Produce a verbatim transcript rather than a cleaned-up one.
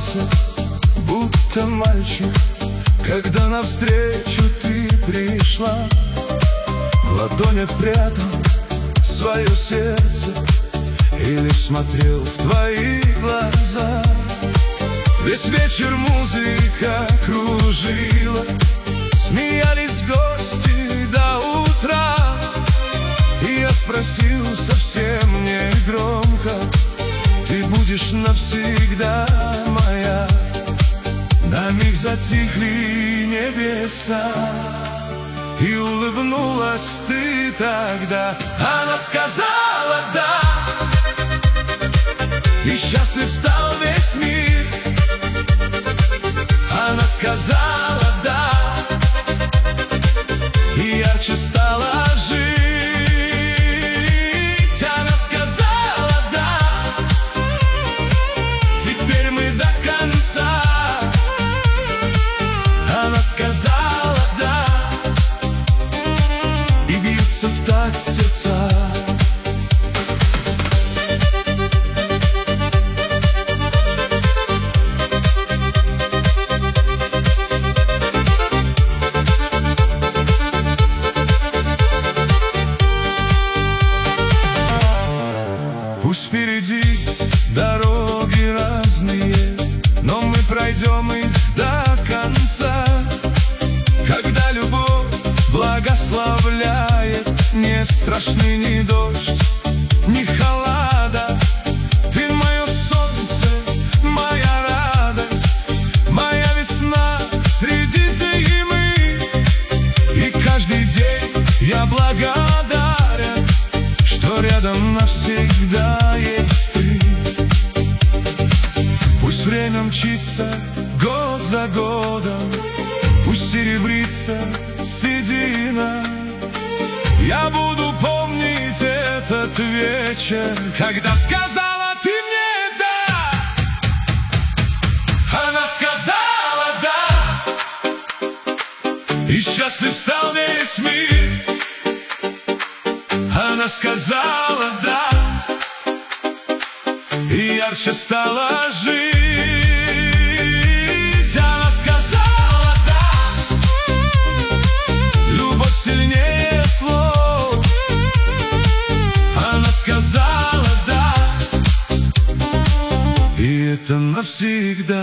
улыбался, будто мальчик, когда навстречу ты пришла. В ладонях прятал свое сердце и лишь смотрел в твои глаза. Весь вечер музыка кружила, смеялись гости до утра. И я спросил совсем негромко: ты будешь навсегда моя? На миг затихли небеса, и улыбнулась ты тогда. Она сказала «да», и счастлив стал весь мир. Она сказала «да», и ярче стала жить. Она сказала «да», теперь мы до конца. Она сказала «да», и бьются в такт сердца. Пусть впереди дороги разные, но мы пройдем их до конца. Когда любовь благословляет, не страшны ни дождь, ни холода. Ты мое солнце, моя радость, моя весна среди зимы. И каждый день я благодарен, что рядом навсегда есть ты. Пусть время мчится год за годом, пусть серебрится седина. Я буду помнить этот вечер, когда сказала ты мне «да». Она сказала «да», и счастлив стал весь мир. Она сказала «да», и ярче стала жить. Она сказала «да», любовь сильнее слов. Она сказала «да», и это навсегда.